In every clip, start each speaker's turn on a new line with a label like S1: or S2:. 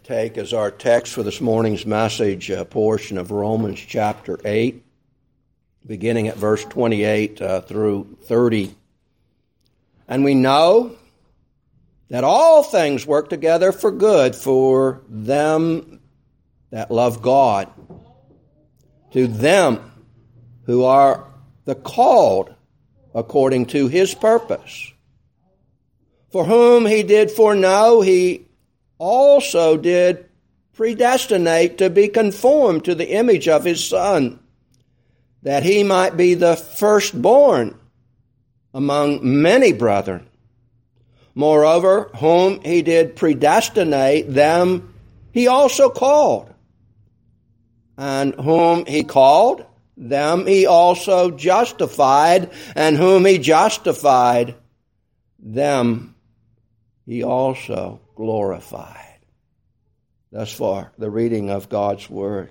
S1: take as our text for this morning's message a portion of Romans chapter 8, beginning at verse 28 through 30. And we know that all things work together for good for them that love God, to them who are the called according to his purpose. For whom he did foreknow, he also did predestinate to be conformed to the image of his Son, that he might be the firstborn among many brethren. Moreover, whom he did predestinate, them he also called. And whom he called, them he also justified. And whom he justified, them he also glorified. Thus far, the reading of God's Word.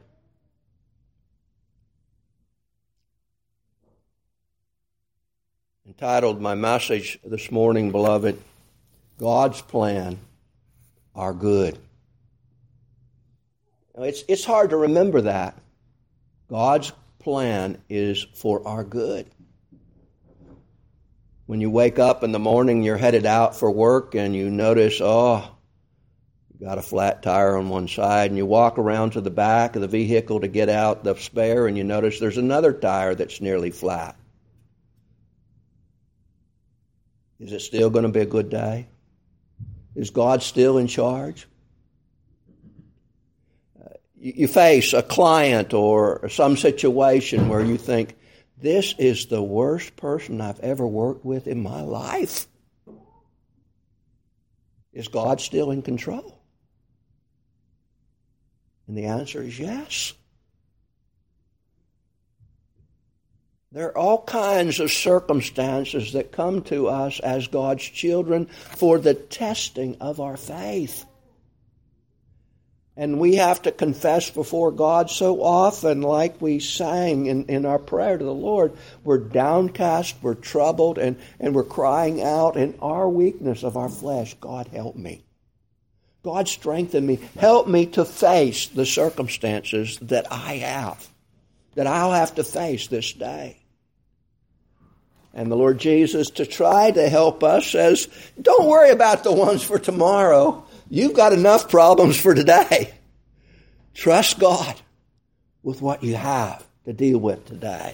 S1: Entitled my message this morning, beloved, God's plan are good. It's hard to remember that. God's plan is for our good. When you wake up in the morning, you're headed out for work and you notice, you got a flat tire on one side, and you walk around to the back of the vehicle to get out the spare and you notice there's another tire that's nearly flat. Is it still going to be a good day? Is God still in charge? You face a client or some situation where you think, this is the worst person I've ever worked with in my life. Is God still in control? And the answer is yes. There are all kinds of circumstances that come to us as God's children for the testing of our faith. And we have to confess before God so often, like we sang in our prayer to the Lord, we're downcast, we're troubled, and we're crying out in our weakness of our flesh, God help me. God strengthen me. Help me to face the circumstances that I have, that I'll have to face this day. And the Lord Jesus, to try to help us, says, don't worry about the ones for tomorrow. You've got enough problems for today. Trust God with what you have to deal with today.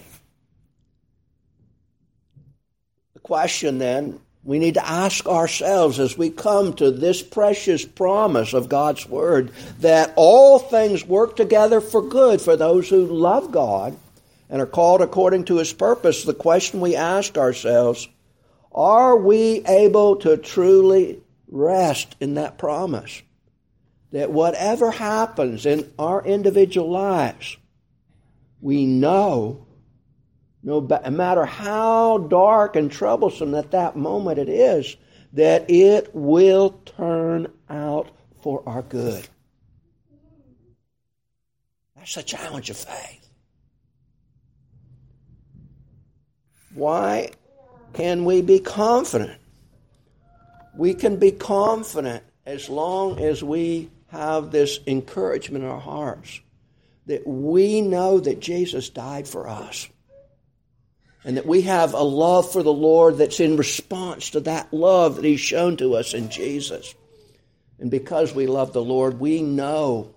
S1: The question then we need to ask ourselves as we come to this precious promise of God's Word, that all things work together for good for those who love God and are called according to his purpose. The question we ask ourselves, are we able to truly rest in that promise? That whatever happens in our individual lives, we know, no matter how dark and troublesome at that moment it is, that it will turn out for our good. That's a challenge of faith. Why can we be confident? We can be confident as long as we have this encouragement in our hearts that we know that Jesus died for us and that we have a love for the Lord that's in response to that love that he's shown to us in Jesus. And because we love the Lord, we know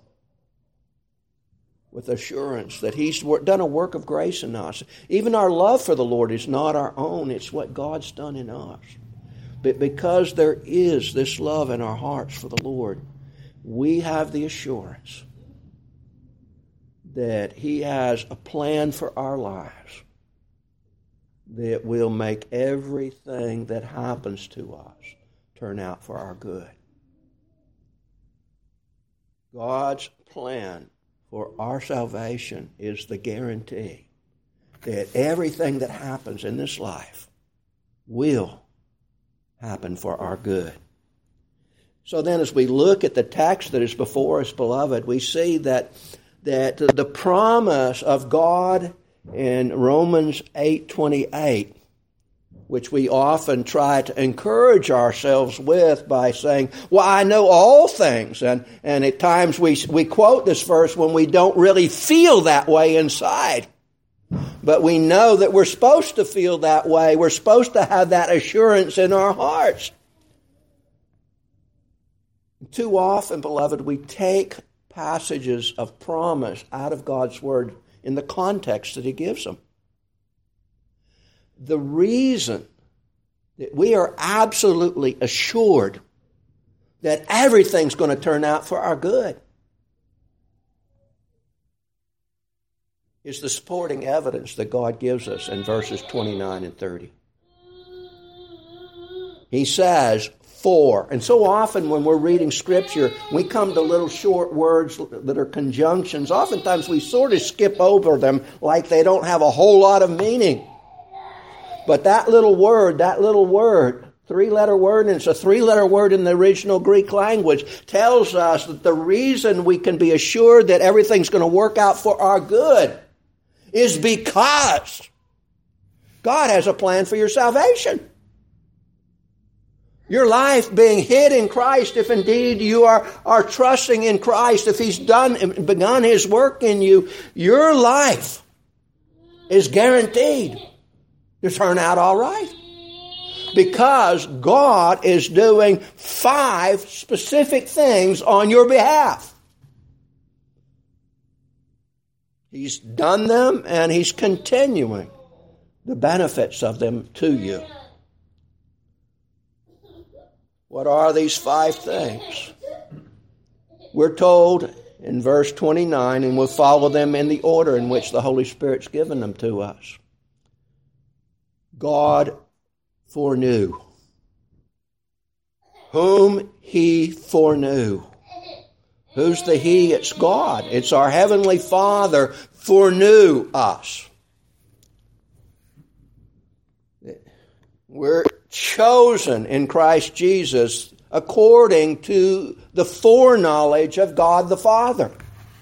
S1: with assurance that he's done a work of grace in us. Even our love for the Lord is not our own. It's what God's done in us. But because there is this love in our hearts for the Lord, we have the assurance that he has a plan for our lives that will make everything that happens to us turn out for our good. God's plan for our salvation is the guarantee that everything that happens in this life will happen for our good. So then as we look at the text that is before us, beloved, we see that the promise of God in Romans 8:28 which we often try to encourage ourselves with by saying, well, I know all things. And at times we quote this verse when we don't really feel that way inside. But we know that we're supposed to feel that way. We're supposed to have that assurance in our hearts. Too often, beloved, we take passages of promise out of God's Word in the context that He gives them. The reason that we are absolutely assured that everything's going to turn out for our good is the supporting evidence that God gives us in verses 29 and 30. He says, for. And so often when we're reading Scripture, we come to little short words that are conjunctions. Oftentimes we sort of skip over them like they don't have a whole lot of meaning. But that little word, three-letter word, and it's a three-letter word in the original Greek language, tells us that the reason we can be assured that everything's going to work out for our good is because God has a plan for your salvation. Your life being hid in Christ, if indeed you are trusting in Christ, if He's begun His work in you, your life is guaranteed to turn out all right. Because God is doing 5 specific things on your behalf. He's done them and He's continuing the benefits of them to you. What are these 5 things? We're told in verse 29, and we'll follow them in the order in which the Holy Spirit's given them to us. God foreknew. Whom He foreknew. Who's the He? It's God. It's our Heavenly Father foreknew us. We're chosen in Christ Jesus according to the foreknowledge of God the Father.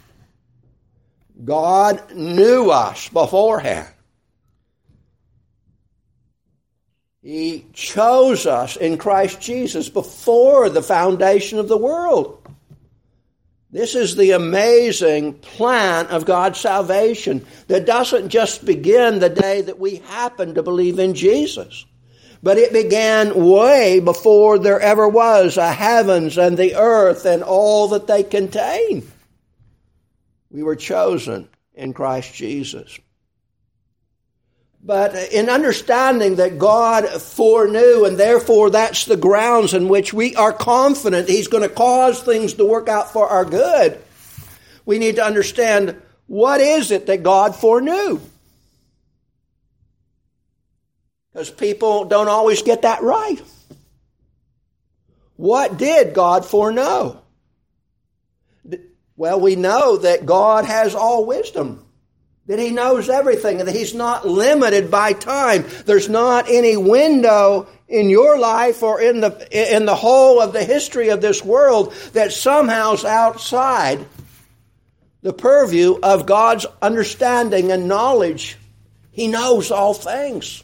S1: God knew us beforehand. He chose us in Christ Jesus before the foundation of the world. This is the amazing plan of God's salvation that doesn't just begin the day that we happen to believe in Jesus, but it began way before there ever was a heavens and the earth and all that they contain. We were chosen in Christ Jesus. But in understanding that God foreknew, and therefore that's the grounds in which we are confident He's going to cause things to work out for our good, we need to understand, what is it that God foreknew? Because people don't always get that right. What did God foreknow? Well, we know that God has all wisdom, that He knows everything, and that He's not limited by time. There's not any window in your life or in the whole of the history of this world that somehow is outside the purview of God's understanding and knowledge. He knows all things.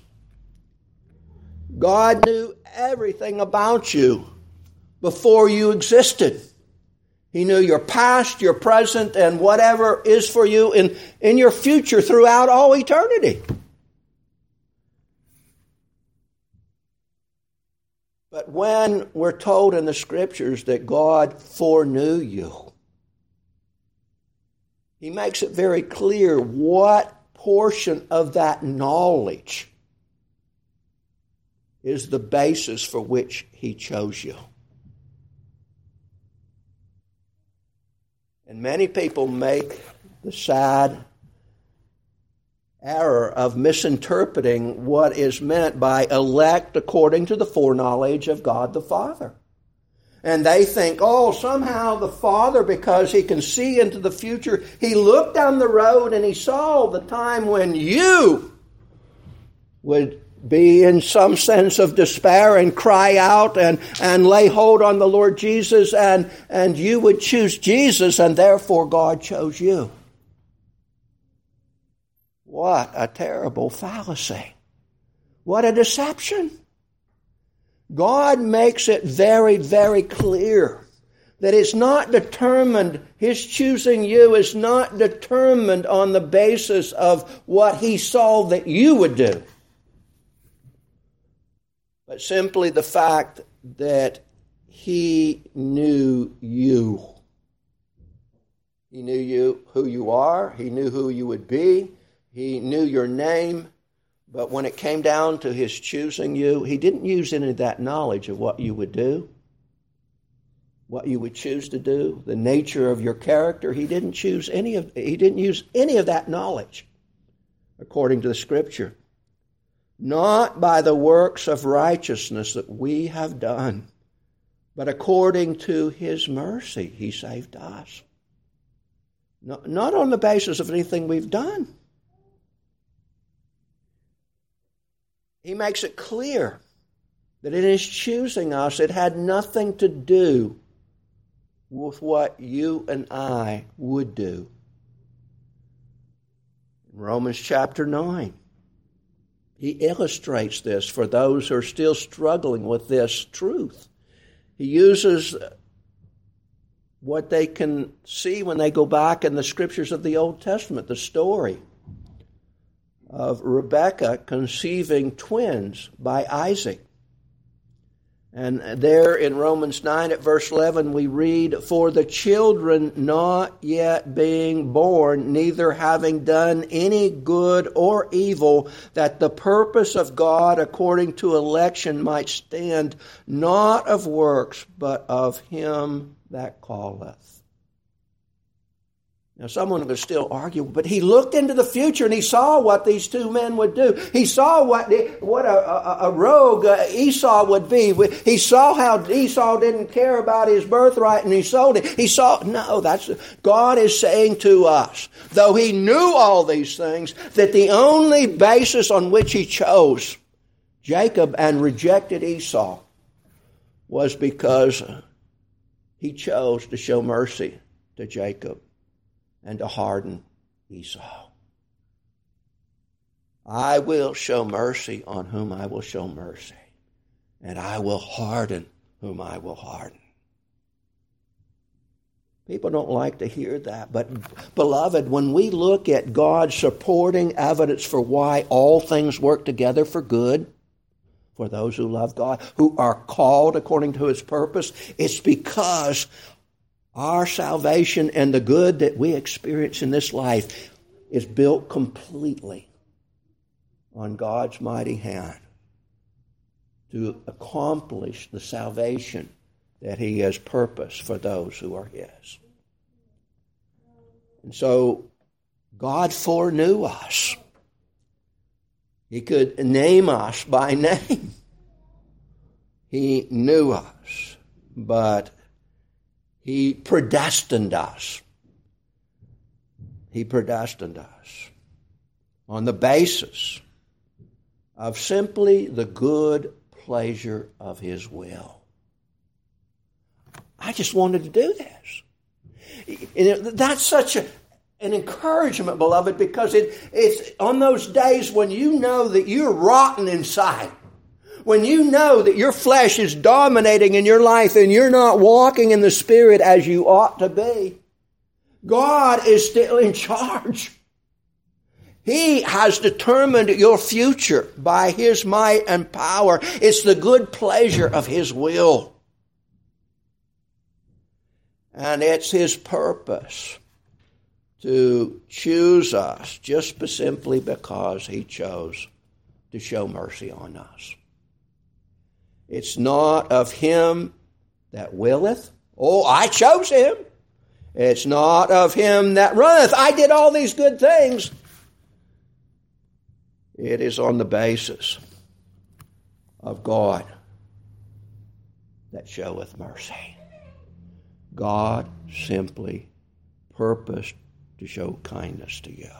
S1: God knew everything about you before you existed. He knew your past, your present, and whatever is for you in your future throughout all eternity. But when we're told in the Scriptures that God foreknew you, He makes it very clear what portion of that knowledge is the basis for which He chose you. And many people make the sad error of misinterpreting what is meant by elect according to the foreknowledge of God the Father. And they think, somehow the Father, because He can see into the future, He looked down the road and He saw the time when you would be in some sense of despair and cry out and lay hold on the Lord Jesus, and you would choose Jesus, and therefore God chose you. What a terrible fallacy. What a deception. God makes it very, very clear that it's not determined, His choosing you is not determined on the basis of what He saw that you would do, but simply the fact that He knew you. He knew you, who you are. He knew who you would be. He knew your name. But when it came down to His choosing you, He didn't use any of that knowledge of what you would do, what you would choose to do, the nature of your character. He didn't use any of that knowledge, according to the Scripture. Not by the works of righteousness that we have done, but according to His mercy, He saved us. Not on the basis of anything we've done. He makes it clear that in His choosing us, it had nothing to do with what you and I would do. In Romans chapter 9, he illustrates this for those who are still struggling with this truth. He uses what they can see when they go back in the Scriptures of the Old Testament, the story of Rebekah conceiving twins by Isaac. And there in Romans 9 at verse 11 we read, "For the children not yet being born, neither having done any good or evil, that the purpose of God according to election might stand, not of works, but of Him that calleth." Now, someone would still argue, but he looked into the future and he saw what these two men would do. He saw what a rogue Esau would be. He saw how Esau didn't care about his birthright and he sold it. God is saying to us, though he knew all these things, that the only basis on which he chose Jacob and rejected Esau was because he chose to show mercy to Jacob and to harden Esau. I will show mercy on whom I will show mercy, and I will harden whom I will harden. People don't like to hear that, but beloved, when we look at God's supporting evidence for why all things work together for good, for those who love God, who are called according to His purpose, it's because our salvation and the good that we experience in this life is built completely on God's mighty hand to accomplish the salvation that He has purposed for those who are His. And so God foreknew us. He could name us by name. He knew us, but He predestined us. He predestined us on the basis of simply the good pleasure of His will. I just wanted to do this. That's such an encouragement, beloved, because it's on those days when you know that you're rotten inside, when you know that your flesh is dominating in your life and you're not walking in the Spirit as you ought to be. God is still in charge. He has determined your future by His might and power. It's the good pleasure of His will. And it's His purpose to choose us just simply because He chose to show mercy on us. It's not of him that willeth. Oh, I chose him. It's not of him that runneth. I did all these good things. It is on the basis of God that showeth mercy. God simply purposed to show kindness to you.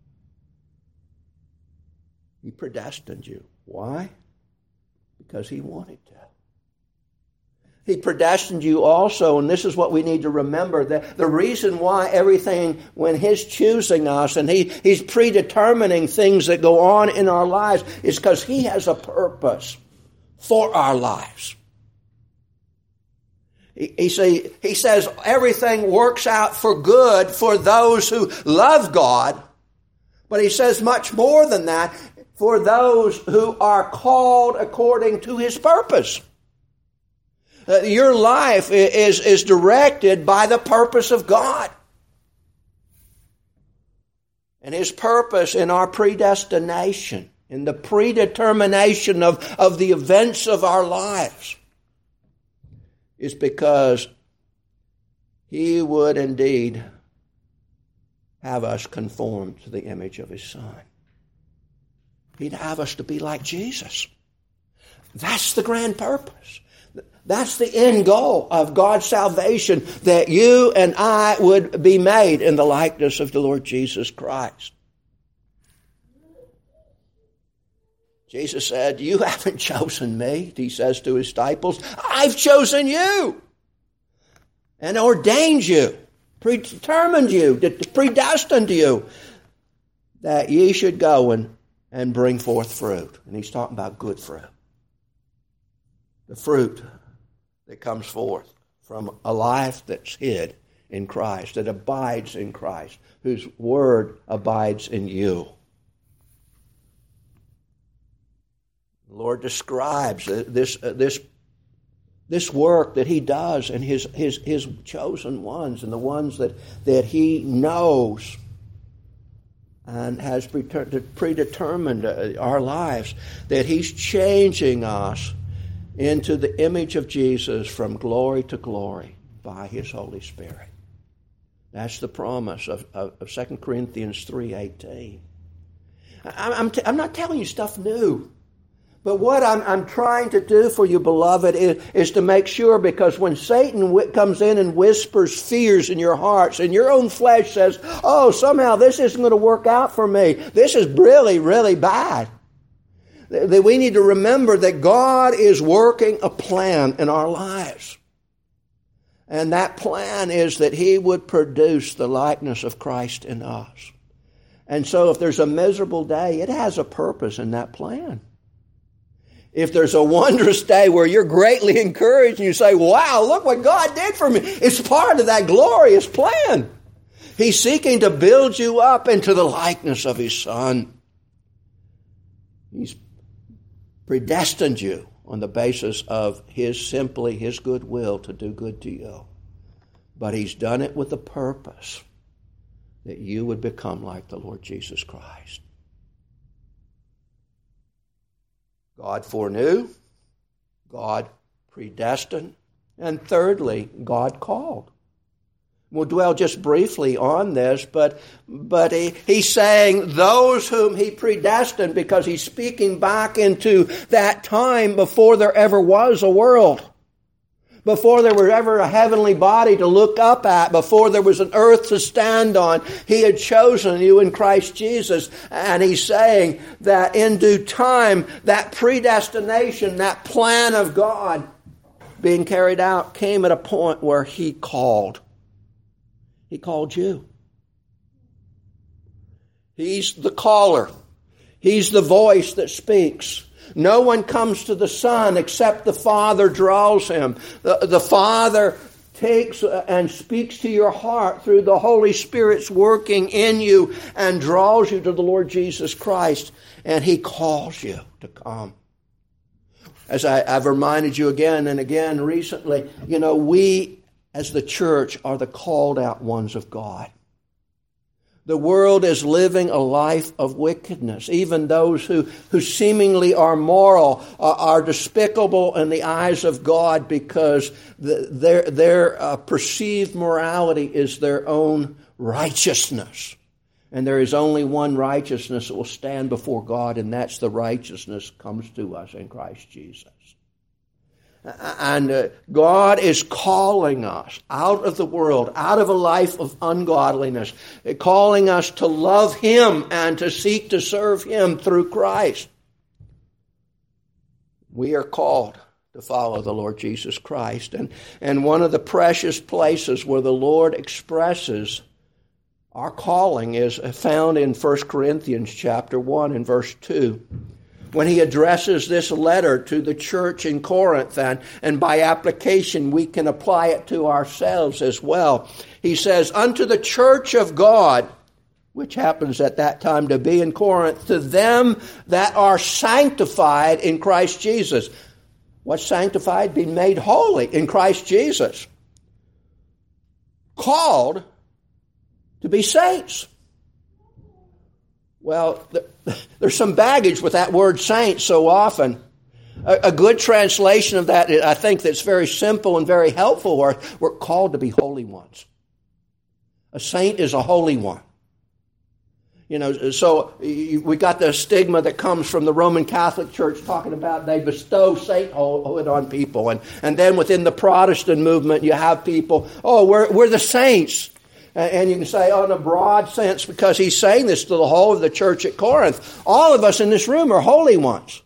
S1: He predestined you. Why? Because He wanted to. He predestined you also, and this is what we need to remember, that the reason why everything, when He's choosing us and He's predetermining things that go on in our lives, is because He has a purpose for our lives. He says everything works out for good for those who love God, but He says much more than that, for those who are called according to His purpose. Your life is directed by the purpose of God. And His purpose in our predestination, in the predetermination of the events of our lives, is because He would indeed have us conform to the image of His Son. He'd have us to be like Jesus. That's the grand purpose. That's the end goal of God's salvation, that you and I would be made in the likeness of the Lord Jesus Christ. Jesus said, you haven't chosen me, He says to His disciples. I've chosen you and ordained you, predetermined you, predestined you, that ye should go and bring forth fruit. And He's talking about good fruit. The fruit that comes forth from a life that's hid in Christ, that abides in Christ, whose word abides in you. The Lord describes this work that He does in His chosen ones, and the ones that He knows and has predetermined our lives, that He's changing us into the image of Jesus from glory to glory by His Holy Spirit. That's the promise of 2 Corinthians 3:18. I'm not telling you stuff new. But what I'm trying to do for you, beloved, is to make sure, because when Satan comes in and whispers fears in your hearts, and your own flesh says, oh, somehow this isn't going to work out for me. This is really, really bad. That we need to remember that God is working a plan in our lives. And that plan is that He would produce the likeness of Christ in us. And so if there's a miserable day, it has a purpose in that plan. If there's a wondrous day where you're greatly encouraged and you say, wow, look what God did for me, it's part of that glorious plan. He's seeking to build you up into the likeness of His Son. He's predestined you on the basis of His goodwill to do good to you. But He's done it with a purpose, that you would become like the Lord Jesus Christ. God foreknew, God predestined, and thirdly, God called. We'll dwell just briefly on this, but he's saying those whom He predestined, because He's speaking back into that time before there ever was a world, before there was ever a heavenly body to look up at, before there was an earth to stand on. He had chosen you in Christ Jesus, and He's saying that in due time, that predestination, that plan of God being carried out, came at a point where He called. He called you. He's the caller. He's the voice that speaks. No one comes to the Son except the Father draws him. The Father takes and speaks to your heart through the Holy Spirit's working in you and draws you to the Lord Jesus Christ, and He calls you to come. As I've reminded you again and again recently, we as the church are the called out ones of God. The world is living a life of wickedness. Even those who seemingly are moral are despicable in the eyes of God, because their perceived morality is their own righteousness. And there is only one righteousness that will stand before God, and that's the righteousness that comes to us in Christ Jesus. And God is calling us out of the world, out of a life of ungodliness, calling us to love Him and to seek to serve Him through Christ. We are called to follow the Lord Jesus Christ. And one of the precious places where the Lord expresses our calling is found in 1 Corinthians chapter 1 and verse 2. When he addresses this letter to the church in Corinth, and by application we can apply it to ourselves as well. He says, unto the church of God, which happens at that time to be in Corinth, to them that are sanctified in Christ Jesus. What's sanctified? Being made holy in Christ Jesus. Called to be saints. Well, there's some baggage with that word saint so often. A good translation of that, I think, that's very simple and very helpful. We're called to be holy ones. A saint is a holy one. You know, so we got the stigma that comes from the Roman Catholic Church talking about they bestow sainthood on people. And then within the Protestant movement, you have people, we're the saints. And you can say, in a broad sense, because he's saying this to the whole of the church at Corinth, all of us in this room are holy ones.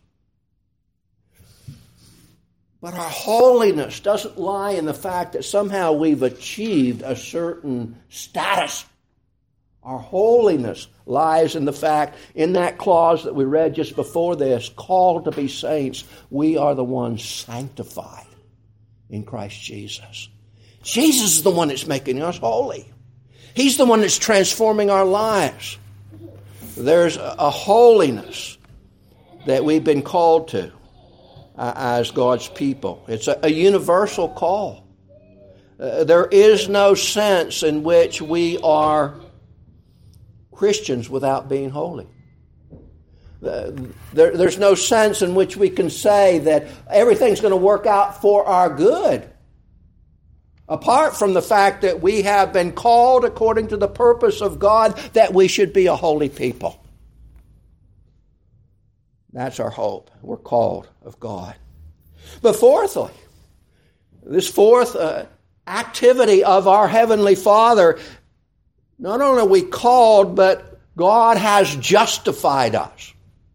S1: But our holiness doesn't lie in the fact that somehow we've achieved a certain status. Our holiness lies in the fact, in that clause that we read just before this, called to be saints, we are the ones sanctified in Christ Jesus. Jesus is the one that's making us holy. He's the one that's transforming our lives. There's a holiness that we've been called to as God's people. It's a universal call. There is no sense in which we are Christians without being holy. There's no sense in which we can say that everything's going to work out for our good, apart from the fact that we have been called according to the purpose of God that we should be a holy people. That's our hope. We're called of God. But fourthly, this fourth activity of our Heavenly Father, not only are we called, but God has justified us.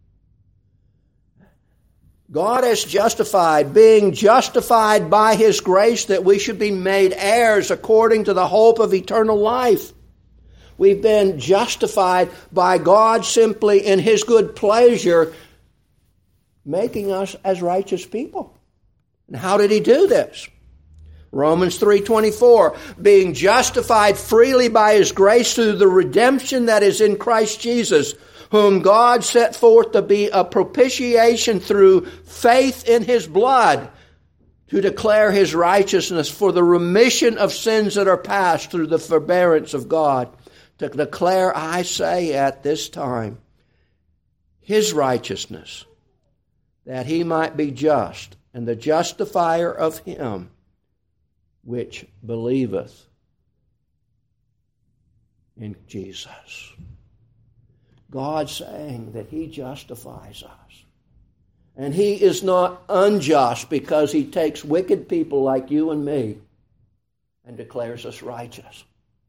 S1: God has justified, being justified by His grace that we should be made heirs according to the hope of eternal life. We've been justified by God simply in His good pleasure, making us as righteous people. And how did He do this? Romans 3:24, being justified freely by His grace through the redemption that is in Christ Jesus, whom God set forth to be a propitiation through faith in His blood, to declare His righteousness for the remission of sins that are past through the forbearance of God. To declare, I say at this time, His righteousness, that He might be just, and the justifier of him which believeth in Jesus. God saying that He justifies us. And He is not unjust because He takes wicked people like you and me and declares us righteous.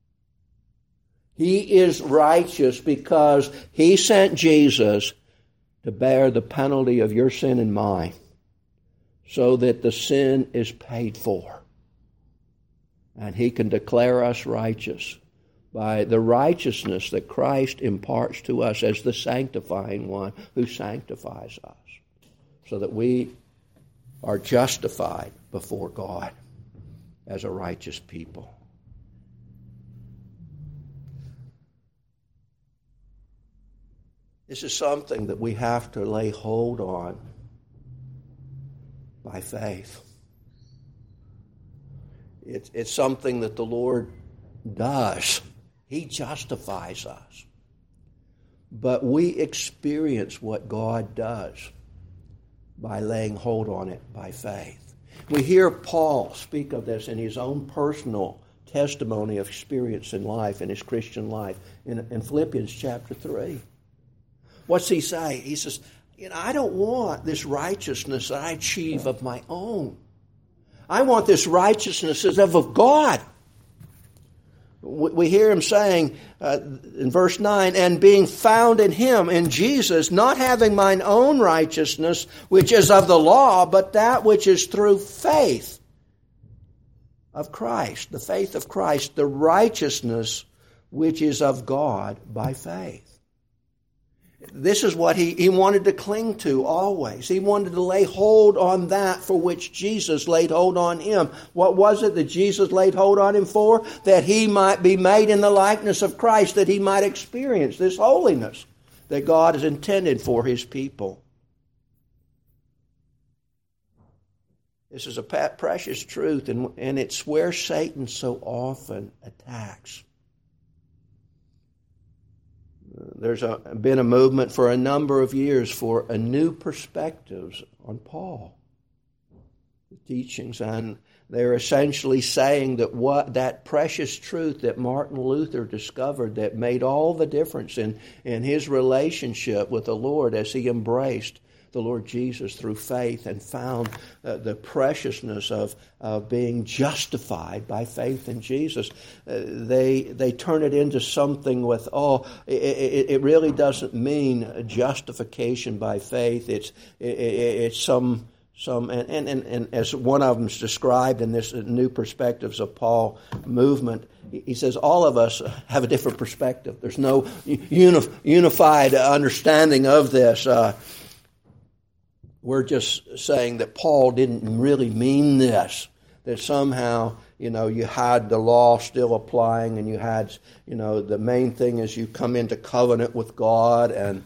S1: He is righteous because He sent Jesus to bear the penalty of your sin and mine, so that the sin is paid for. And He can declare us righteous by the righteousness that Christ imparts to us as the sanctifying one who sanctifies us, so that we are justified before God as a righteous people. This is something that we have to lay hold on by faith. It's something that the Lord does. He justifies us. But we experience what God does by laying hold on it by faith. We hear Paul speak of this in his own personal testimony of experience in life, in his Christian life, in Philippians chapter 3. What's he say? He says, I don't want this righteousness that I achieve of my own. I want this righteousness as of God. We hear him saying in verse 9, and being found in him, in Jesus, not having mine own righteousness, which is of the law, but that which is through faith of Christ, the faith of Christ, the righteousness which is of God by faith. This is what he wanted to cling to always. He wanted to lay hold on that for which Jesus laid hold on him. What was it that Jesus laid hold on him for? That he might be made in the likeness of Christ, that he might experience this holiness that God has intended for his people. This is a precious truth, and it's where Satan so often attacks. There's been a movement for a number of years for a new perspectives on Paul, the teachings, and they're essentially saying that that precious truth that Martin Luther discovered that made all the difference in his relationship with the Lord as he embraced the Lord Jesus through faith and found the preciousness of being justified by faith in Jesus. They turn it into something with, it really doesn't mean justification by faith. It's some and as one of them is described in this New Perspectives of Paul movement, he says all of us have a different perspective. There's no unified understanding of this. We're just saying that Paul didn't really mean this, that somehow, you had the law still applying, and you had, the main thing is you come into covenant with God, and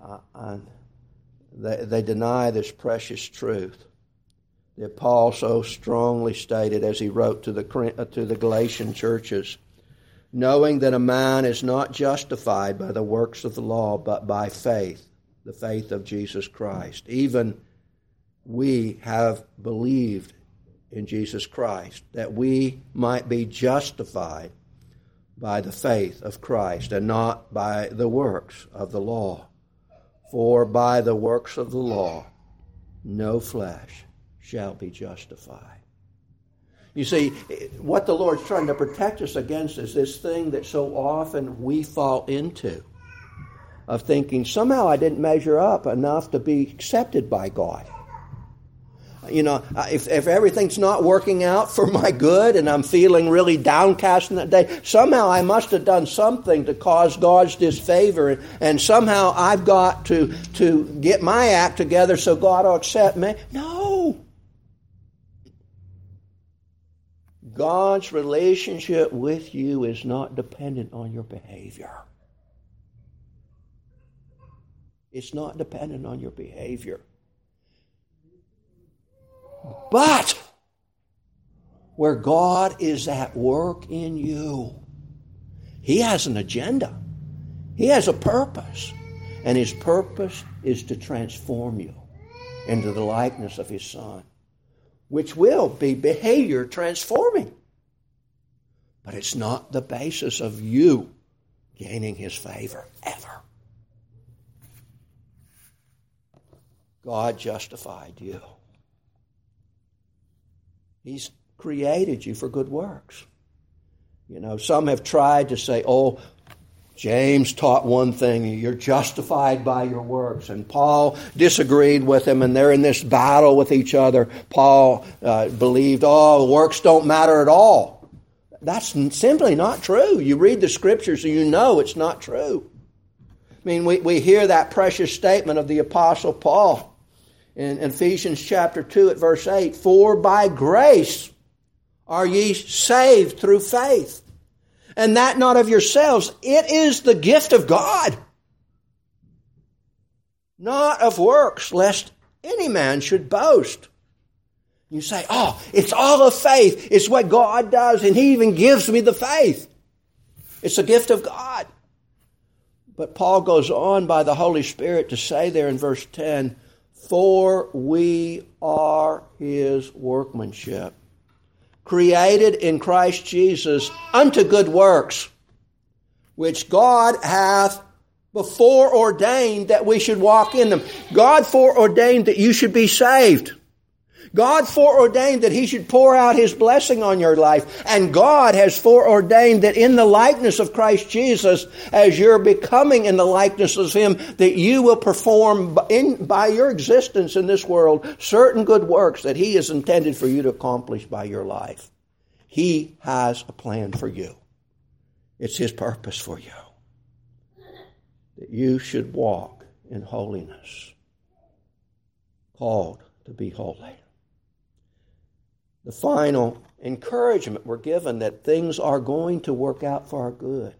S1: they deny this precious truth that Paul so strongly stated as he wrote to the Galatian churches, knowing that a man is not justified by the works of the law, but by faith, the faith of Jesus Christ. Even we have believed in Jesus Christ, that we might be justified by the faith of Christ and not by the works of the law. For by the works of the law, no flesh shall be justified. You see, what the Lord's trying to protect us against is this thing that so often we fall into, of thinking somehow I didn't measure up enough to be accepted by God. If everything's not working out for my good and I'm feeling really downcast in that day, somehow I must have done something to cause God's disfavor, and somehow I've got to get my act together so God will accept me. No. God's relationship with you is not dependent on your behavior. It's not dependent on your behavior. But where God is at work in you, He has an agenda. He has a purpose. And His purpose is to transform you into the likeness of His Son, which will be behavior transforming. But it's not the basis of you gaining His favor, ever. God justified you. He's created you for good works. Some have tried to say, James taught one thing, you're justified by your works. And Paul disagreed with him, and they're in this battle with each other. Paul believed, works don't matter at all. That's simply not true. You read the Scriptures and you know it's not true. We hear that precious statement of the Apostle Paul in Ephesians chapter 2 at verse 8, for by grace are ye saved through faith, and that not of yourselves. It is the gift of God, not of works, lest any man should boast. You say, it's all of faith. It's what God does, and He even gives me the faith. It's a gift of God. But Paul goes on by the Holy Spirit to say there in verse 10, for we are His workmanship, created in Christ Jesus unto good works, which God hath before ordained that we should walk in them. God foreordained that you should be saved. God foreordained that He should pour out His blessing on your life. And God has foreordained that in the likeness of Christ Jesus, as you're becoming in the likeness of Him, that you will perform by your existence in this world certain good works that He has intended for you to accomplish by your life. He has a plan for you. It's His purpose for you, that you should walk in holiness, called to be holy. The final encouragement we're given that things are going to work out for our good.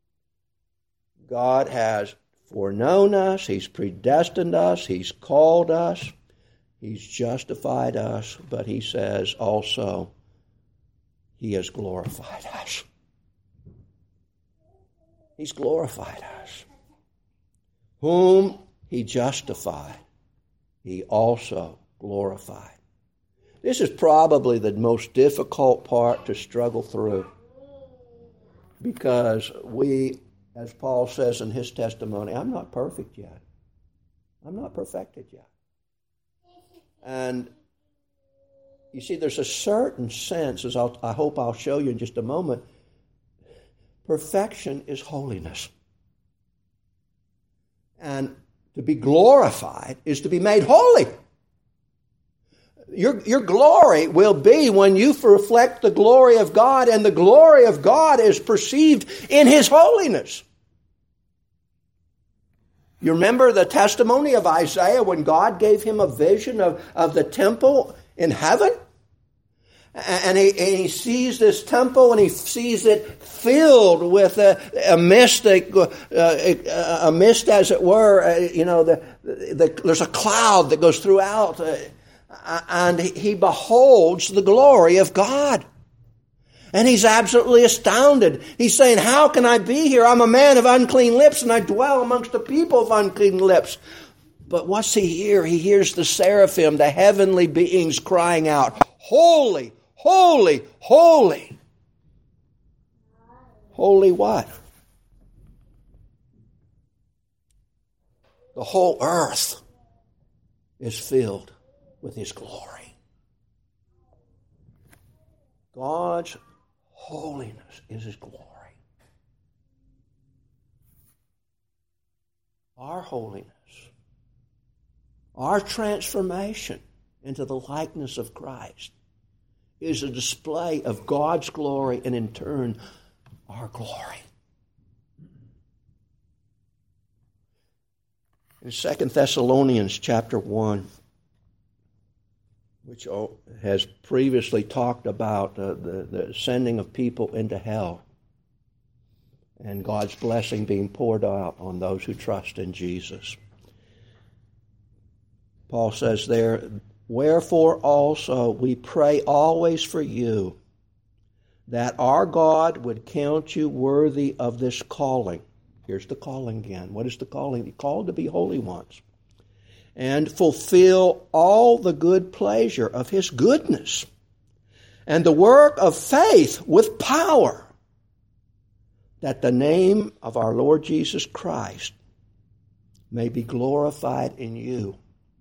S1: God has foreknown us, He's predestined us, He's called us, He's justified us, but He says also He has glorified us. He's glorified us. Whom He justified, He also glorified. This is probably the most difficult part to struggle through, because we, as Paul says in his testimony, I'm not perfect yet. I'm not perfected yet. And you see, there's a certain sense, as I hope I'll show you in just a moment, perfection is holiness. And to be glorified is to be made holy. Your glory will be when you reflect the glory of God, and the glory of God is perceived in His holiness. You remember the testimony of Isaiah when God gave him a vision of the temple in heaven? And he sees this temple, and he sees it filled with a mist, a mist, as it were. There's a cloud that goes throughout, and he beholds the glory of God. And he's absolutely astounded. He's saying, how can I be here? I'm a man of unclean lips, and I dwell amongst the people of unclean lips. But what's he hear? He hears the seraphim, the heavenly beings, crying out, holy, holy, holy. Holy what? The whole earth is filled with His glory. God's holiness is His glory. Our holiness, our transformation into the likeness of Christ, is a display of God's glory, and in turn, our glory. In 2 Thessalonians chapter 1, which has previously talked about the sending of people into hell and God's blessing being poured out on those who trust in Jesus. Paul says there, wherefore also we pray always for you, that our God would count you worthy of this calling. Here's the calling again. What is the calling? You're called to be holy ones. And fulfill all the good pleasure of His goodness, and the work of faith with power, that the name of our Lord Jesus Christ may be glorified in you.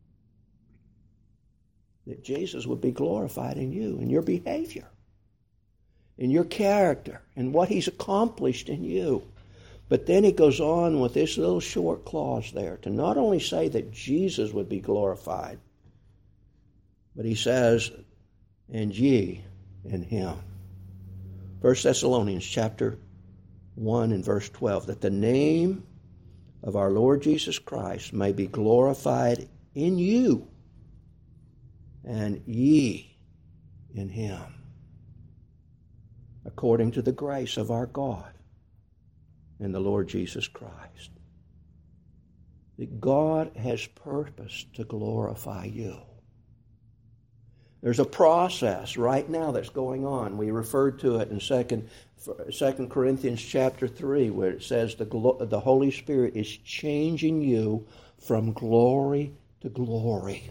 S1: That Jesus would be glorified in you, in your behavior, in your character, in what He's accomplished in you. But then he goes on with this little short clause there to not only say that Jesus would be glorified, but he says, and ye in Him. 1 Thessalonians chapter 1 and verse 12, that the name of our Lord Jesus Christ may be glorified in you, and ye in Him, according to the grace of our God and the Lord Jesus Christ. That God has purposed to glorify you. There's a process right now that's going on. We referred to it in 2 Corinthians chapter 3, where it says the Holy Spirit is changing you from glory to glory.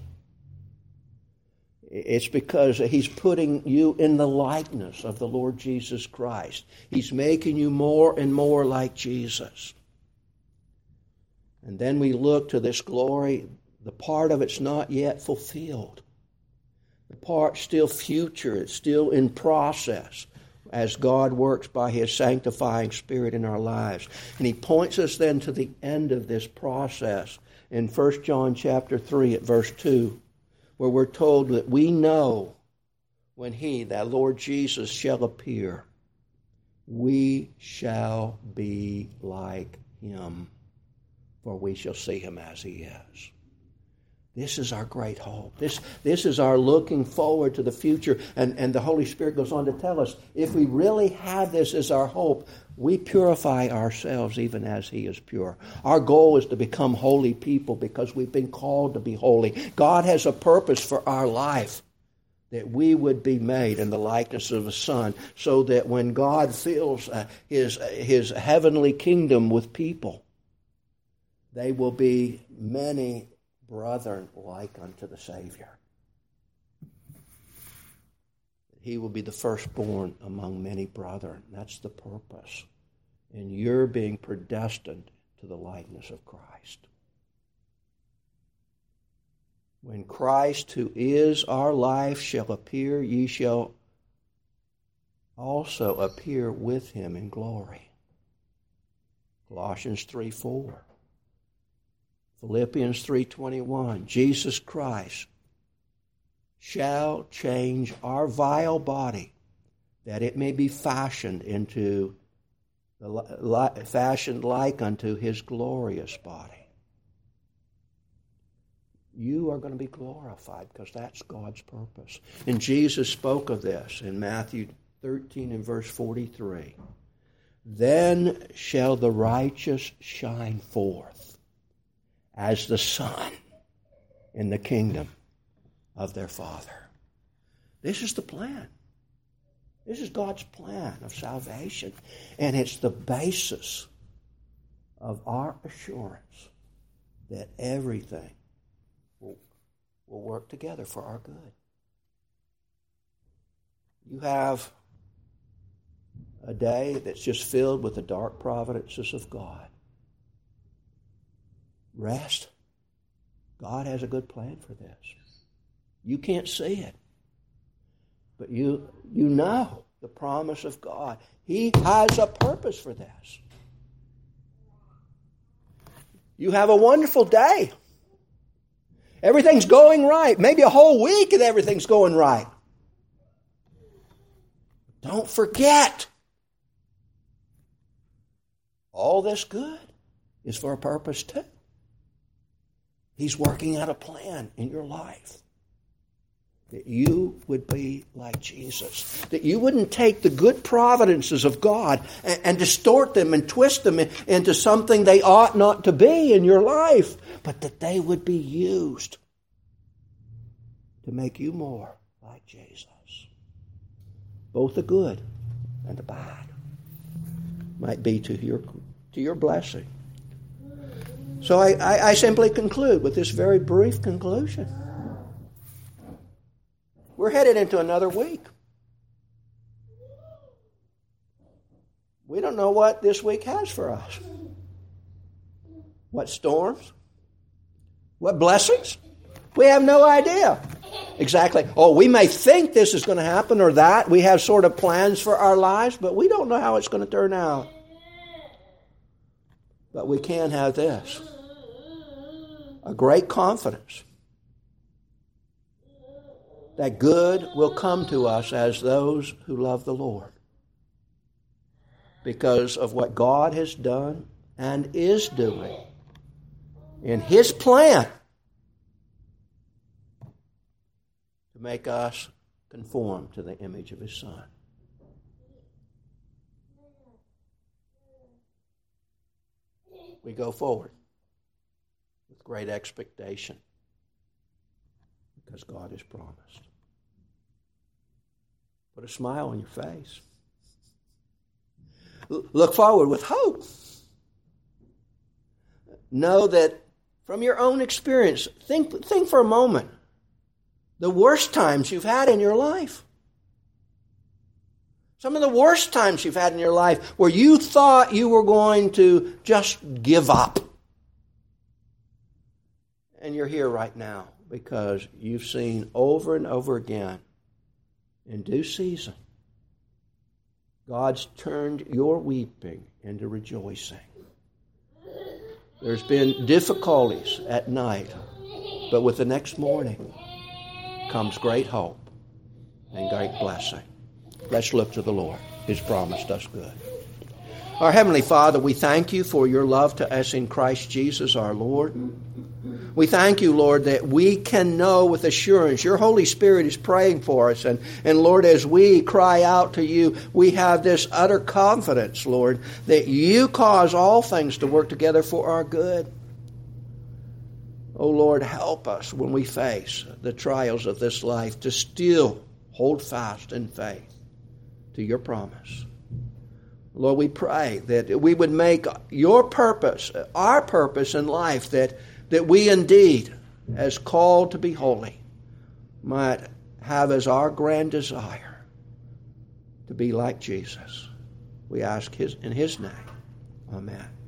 S1: It's because He's putting you in the likeness of the Lord Jesus Christ. He's making you more and more like Jesus. And then we look to this glory. The part of it's not yet fulfilled. The part's still future. It's still in process as God works by His sanctifying Spirit in our lives. And He points us then to the end of this process in 1 John chapter 3 at verse 2, where we're told that we know when He, that Lord Jesus, shall appear, we shall be like Him, for we shall see Him as He is. This is our great hope. This is our looking forward to the future. And the Holy Spirit goes on to tell us, if we really have this as our hope, we purify ourselves even as He is pure. Our goal is to become holy people because we've been called to be holy. God has a purpose for our life, that we would be made in the likeness of His Son, so that when God fills His heavenly kingdom with people, they will be many brethren like unto the Savior. He will be the firstborn among many brethren. That's the purpose. And you're being predestined to the likeness of Christ. When Christ, who is our life, shall appear, ye shall also appear with Him in glory. Colossians 3:4. Philippians 3:21, Jesus Christ shall change our vile body, that it may be fashioned like unto His glorious body. You are going to be glorified because that's God's purpose. And Jesus spoke of this in Matthew 13 and verse 43. Then shall the righteous shine forth as the sun in the kingdom of their Father. This is the plan. This is God's plan of salvation. And it's the basis of our assurance that everything will work together for our good. You have a day that's just filled with the dark providences of God. Rest. God has a good plan for this. You can't see it, but you know the promise of God. He has a purpose for this. You have a wonderful day. Everything's going right. Maybe a whole week and everything's going right. Don't forget, all this good is for a purpose too. He's working out a plan in your life that you would be like Jesus, that you wouldn't take the good providences of God and distort them and twist them into something they ought not to be in your life, but that they would be used to make you more like Jesus. Both the good and the bad might be to your blessing. So I simply conclude with this very brief conclusion. We're headed into another week. We don't know what this week has for us. What storms? What blessings? We have no idea. Exactly. Oh, we may think this is going to happen or that. We have sort of plans for our lives, but we don't know how it's going to turn out. But we can have this. A great confidence that good will come to us as those who love the Lord because of what God has done and is doing in His plan to make us conform to the image of His Son. We go forward with great expectation because God has promised. Put a smile on your face. Look forward with hope. Know that from your own experience, think for a moment, the worst times you've had in your life. Some of the worst times you've had in your life where you thought you were going to just give up. And you're here right now because you've seen over and over again, in due season, God's turned your weeping into rejoicing. There's been difficulties at night, but with the next morning comes great hope and great blessing. Let's look to the Lord. He's promised us good. Our Heavenly Father, we thank you for your love to us in Christ Jesus our Lord. We thank you, Lord, that we can know with assurance your Holy Spirit is praying for us. And Lord, as we cry out to you, we have this utter confidence, Lord, that you cause all things to work together for our good. Oh, Lord, help us when we face the trials of this life to still hold fast in faith to your promise. Lord, we pray that we would make your purpose, our purpose in life, that we indeed, as called to be holy, might have as our grand desire to be like Jesus. We ask in his name. Amen.